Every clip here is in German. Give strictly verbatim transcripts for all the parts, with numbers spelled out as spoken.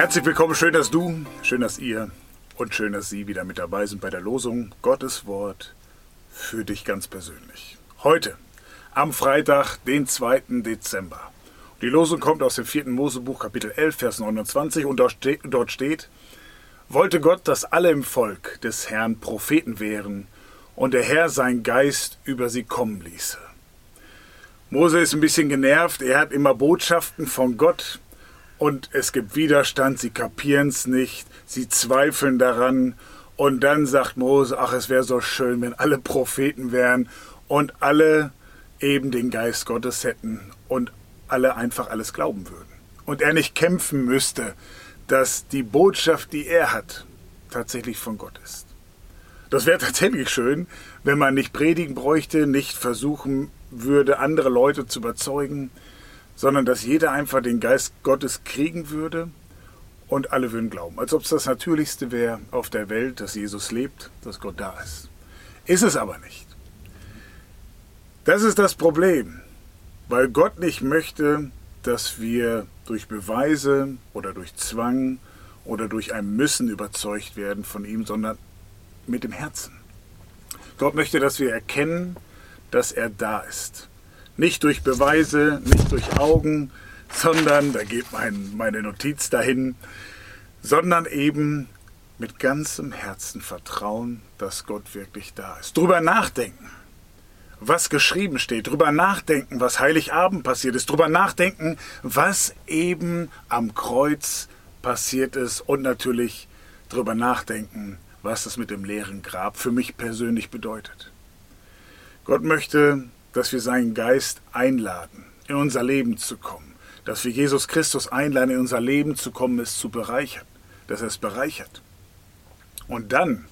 Herzlich willkommen, schön, dass du, schön, dass ihr und schön, dass Sie wieder mit dabei sind bei der Losung Gottes Wort für dich ganz persönlich. Heute, am Freitag, den zweiten Dezember. Die Losung kommt aus dem vierten Mosebuch, Kapitel elf, Vers neunundzwanzig und dort steht: Wollte Gott, dass alle im Volk des Herrn Propheten wären und der Herr seinen Geist über sie kommen ließe. Mose ist ein bisschen genervt, er hat immer Botschaften von Gott und es gibt Widerstand, sie kapieren es nicht, sie zweifeln daran und dann sagt Mose, ach, es wäre so schön, wenn alle Propheten wären und alle eben den Geist Gottes hätten und alle einfach alles glauben würden. Und er nicht kämpfen müsste, dass die Botschaft, die er hat, tatsächlich von Gott ist. Das wäre tatsächlich schön, wenn man nicht predigen bräuchte, nicht versuchen würde, andere Leute zu überzeugen, sondern dass jeder einfach den Geist Gottes kriegen würde und alle würden glauben. Als ob es das Natürlichste wäre auf der Welt, dass Jesus lebt, dass Gott da ist. Ist es aber nicht. Das ist das Problem, weil Gott nicht möchte, dass wir durch Beweise oder durch Zwang oder durch ein Müssen überzeugt werden von ihm, sondern mit dem Herzen. Gott möchte, dass wir erkennen, dass er da ist. Nicht durch Beweise, nicht durch Augen, sondern, da geht mein, meine Notiz dahin, sondern eben mit ganzem Herzen vertrauen, dass Gott wirklich da ist. Drüber nachdenken, was geschrieben steht, drüber nachdenken, was Heiligabend passiert ist, drüber nachdenken, was eben am Kreuz passiert ist und natürlich drüber nachdenken, was das mit dem leeren Grab für mich persönlich bedeutet. Gott möchte, dass wir seinen Geist einladen, in unser Leben zu kommen, dass wir Jesus Christus einladen, in unser Leben zu kommen, es zu bereichern, dass er es bereichert. Und dann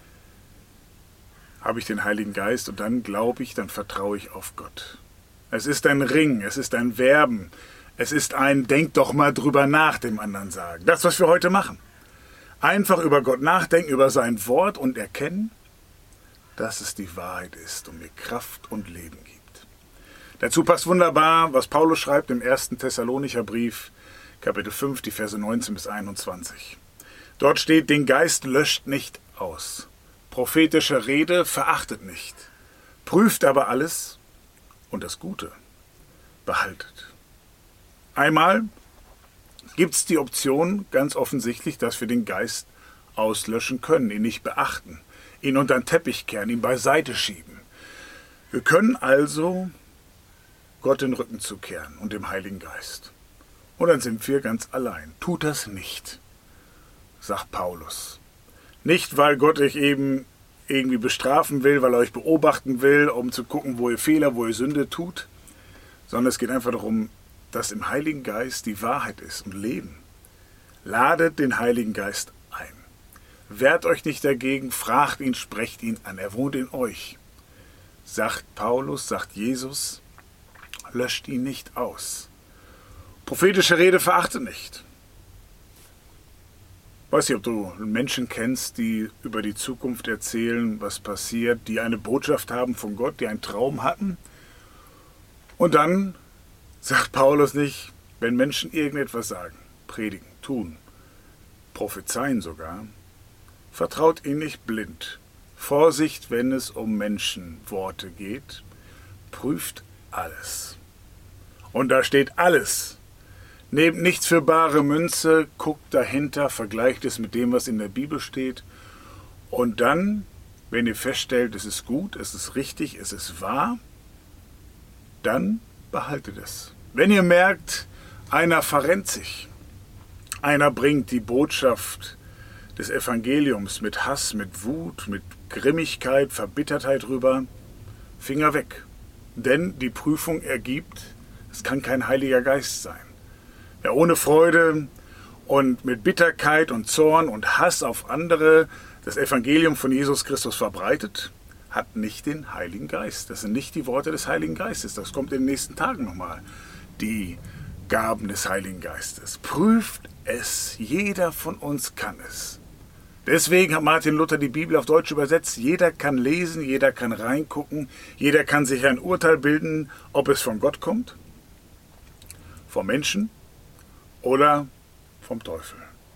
habe ich den Heiligen Geist und dann glaube ich, dann vertraue ich auf Gott. Es ist ein Ringen, es ist ein Werben, es ist ein Denk doch mal drüber nach, dem anderen sagen. Das, was wir heute machen. Einfach über Gott nachdenken, über sein Wort und erkennen, dass es die Wahrheit ist und mir Kraft und Leben gibt. Dazu passt wunderbar, was Paulus schreibt im ersten Thessalonicher Brief, Kapitel fünf, die Verse neunzehn bis einundzwanzig. Dort steht, den Geist löscht nicht aus. Prophetische Rede verachtet nicht. Prüft aber alles und das Gute behaltet. Einmal gibt es die Option, ganz offensichtlich, dass wir den Geist auslöschen können, ihn nicht beachten, ihn unter den Teppich kehren, ihn beiseite schieben. Wir können also Gott den Rücken zukehren und dem Heiligen Geist. Und dann sind wir ganz allein. Tut das nicht, sagt Paulus. Nicht, weil Gott euch eben irgendwie bestrafen will, weil er euch beobachten will, um zu gucken, wo ihr Fehler, wo ihr Sünde tut, sondern es geht einfach darum, dass im Heiligen Geist die Wahrheit ist und Leben. Ladet den Heiligen Geist ein. Wehrt euch nicht dagegen, fragt ihn, sprecht ihn an. Er wohnt in euch. Sagt Paulus, sagt Jesus, löscht ihn nicht aus. Prophetische Rede verachtet nicht. Ich weiß nicht, ob du Menschen kennst, die über die Zukunft erzählen, was passiert, die eine Botschaft haben von Gott, die einen Traum hatten. Und dann sagt Paulus nicht, wenn Menschen irgendetwas sagen, predigen, tun, prophezeien sogar, vertraut ihnen nicht blind. Vorsicht, wenn es um Menschenworte geht, prüft alles. Und da steht alles. Nehmt nichts für bare Münze, guckt dahinter, vergleicht es mit dem, was in der Bibel steht. Und dann, wenn ihr feststellt, es ist gut, es ist richtig, es ist wahr, dann behaltet es. Wenn ihr merkt, einer verrennt sich, einer bringt die Botschaft des Evangeliums mit Hass, mit Wut, mit Grimmigkeit, Verbittertheit rüber, Finger weg. Denn die Prüfung ergibt, es kann kein Heiliger Geist sein. Wer ohne Freude und mit Bitterkeit und Zorn und Hass auf andere das Evangelium von Jesus Christus verbreitet, hat nicht den Heiligen Geist. Das sind nicht die Worte des Heiligen Geistes. Das kommt in den nächsten Tagen nochmal. Die Gaben des Heiligen Geistes. Prüft es. Jeder von uns kann es. Deswegen hat Martin Luther die Bibel auf Deutsch übersetzt. Jeder kann lesen, jeder kann reingucken, jeder kann sich ein Urteil bilden, ob es von Gott kommt, vom Menschen oder vom Teufel.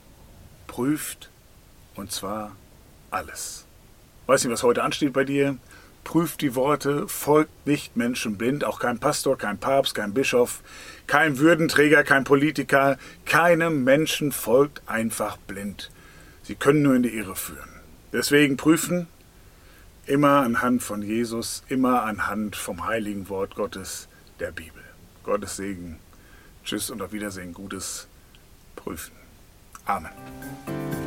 prüft, und zwar alles. Weiß nicht, was heute ansteht bei dir? Prüft die Worte, folgt nicht Menschen blind, auch kein Pastor, kein Papst, kein Bischof, kein Würdenträger, kein Politiker, keinem Menschen folgt einfach blind. Sie können nur in die Irre führen. Deswegen prüfen, immer anhand von Jesus, immer anhand vom heiligen Wort Gottes, der Bibel. Gottes Segen. Tschüss und auf Wiedersehen. Gutes Prüfen. Amen.